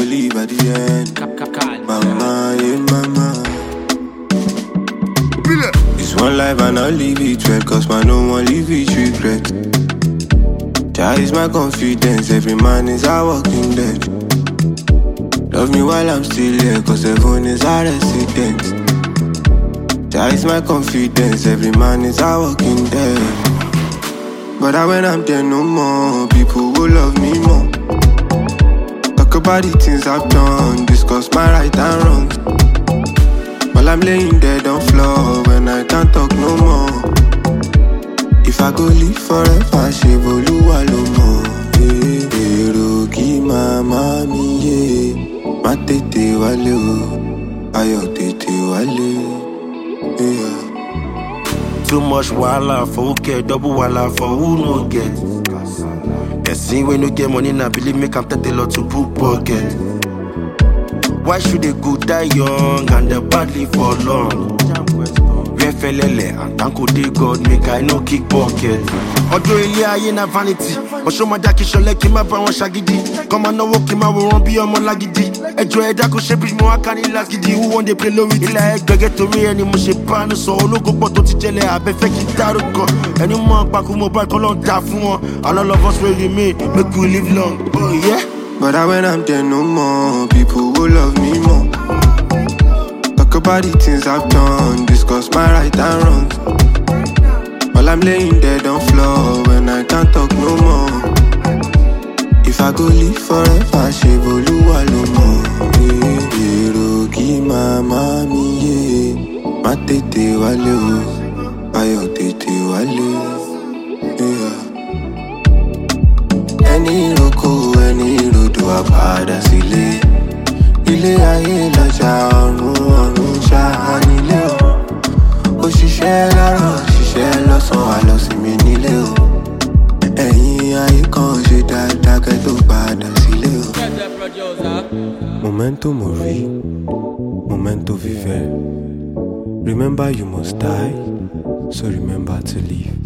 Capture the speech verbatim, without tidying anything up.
leave at the end. Mama, yeah, mama. It's one life and I'll leave it well, cause man no one leave it regret. Jah is my confidence, every man is a walking dead. Love me while I'm still here, cause heaven is our resident. Jah is my confidence, every man is a walking dead. But I, when I'm there no more, people will love me more. Talk about the things I've done, discuss my right and wrongs. While I'm laying dead on floor, when I can't talk no more. If I go live forever, she Oluwa lo mo. Ero ki mama mi ye, ma tete wale o, ayo tete wale. Yeah. Too much wahala for who care, double wahala for who no get. They see when you get money, now believe me, can take a lot to book pocket. Why should they go die young and they badly for long? Where felele and thank you God make I no kick pocket. Although ilé ayé na vanity, Osho ma jaki shole ki ma bá wọn ṣagídí. Come on, no walk ki ma wòran bí ọmọ lágídí. Ẹjọ́ ẹ̀dá kò ṣe bridge mo wá ká ní last gidi. Who want they play low with ilé ẹgbẹ́gẹ́ torí ẹni mo ṣe pàánù sọ. Ológo pọ̀ tó ti jẹlẹ̀ abẹ́fẹ́ kí dárúkọ. Ẹni mọ̀ pàkó mo bá kọ́ lọ́n dà fún wọn. And all of us will remain, make we live long. Oh yeah. But I, when I'm there no more, people will love me more. Talk about the things I've done, discuss my right and wrongs. While I'm laying dead on floor, when I can't talk no more. If I go live forever, she Oluwa lo mo. Ero ki mama mi ye, ma tete wale o, ayo tete wale. Yeah. Any roko, any rodo apada sílé. Ilé ayé lọ́jà ọ̀run ọ̀run ṣáá nílé o. Òṣìṣẹ́ lárọ̀ òṣìṣẹ́ lọ́sàn wà lọ sí mi nílé o. Ẹ̀yin ayé kan ṣe dáadáa kẹ́ tó padà sílé o. Momento mori, momento viver. Remember you must die, so remember to live.